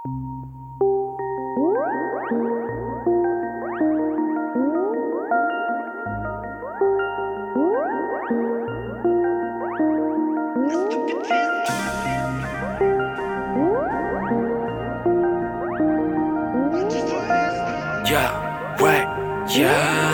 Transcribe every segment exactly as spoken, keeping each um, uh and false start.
Я, вэй, я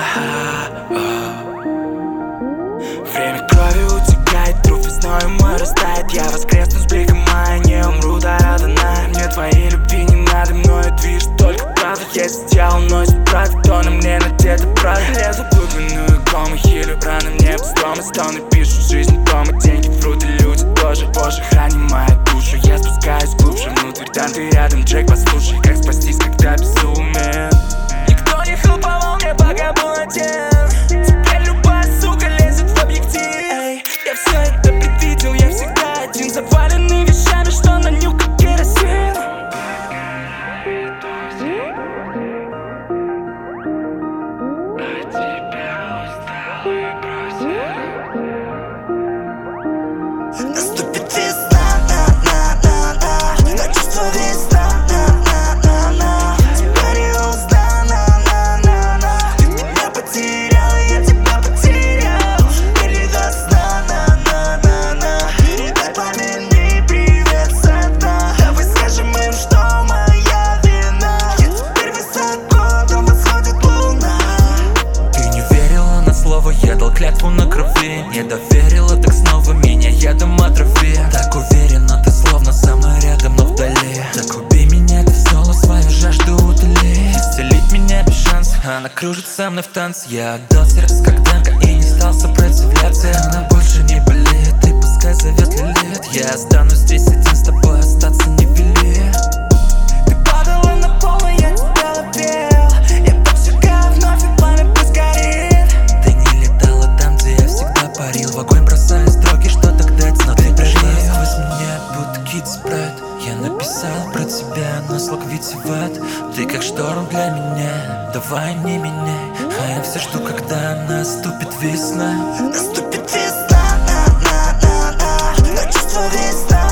Время крови утекает, труп весною мой растает. Я воскресну с бликом мая, не умру до Адоная. Мне твоей любви не надо, мною движет только правда. Если дьявол носит правду, то на мне надета правда. Лезу в глубинную кому, хилю раны мне без дома. Стоны пишут жизнь дома, деньги, фруты, люди тоже. Боже, храни мою душу, я спускаюсь глубже внутрь. Да, ты рядом, Джек, послушай, как спастись, когда безумен. Никто не хлопал мне, пока был один. Теперь любая сука лезет в объектив. Эй, я все это предвидел, я всегда один. Заваленный вещами, что на нюх как керосин. А тебя устал и бросил. Наступит весна, на-на-на-на. На чувство весна, на-на-на-на. Тебя не узнал, на-на-на-на. Ты меня потерял, я тебя потерял. Или до сна, на-на-на-на. Передай пламенный привет со дна. Давай скажем им, что моя вина. Я теперь высоко, там восходит луна. Ты не верила на слово, я дал клятву на крови. Не доверила, так снова меня ядом отрави. Так уверенно, ты словно со мной рядом, но вдали. Так убей меня, ты в соло свою жажду утоли. Исцелить меня без шансов, она кружит со мной в танце. Я отдал сердце как танка и не стал сопротивляться. Она больше не болит, и пускай зовет лилит. Я останусь здесь один, с тобой остаться не вели. Ты падала на пол, и я тебя ловил. Я поджигаю вновь, и пламя пусть горит. Ты не летала там, где я всегда парил. В огонь бросая строки, что тогда но ты пришла сквозь меня, будто Кит Спрайт. Я написал про тебя, но слог витиеват. Ты как шторм для меня, давай не меняй. А я все жду, когда наступит весна. Наступит весна, на-на-на-на. На чувство весна.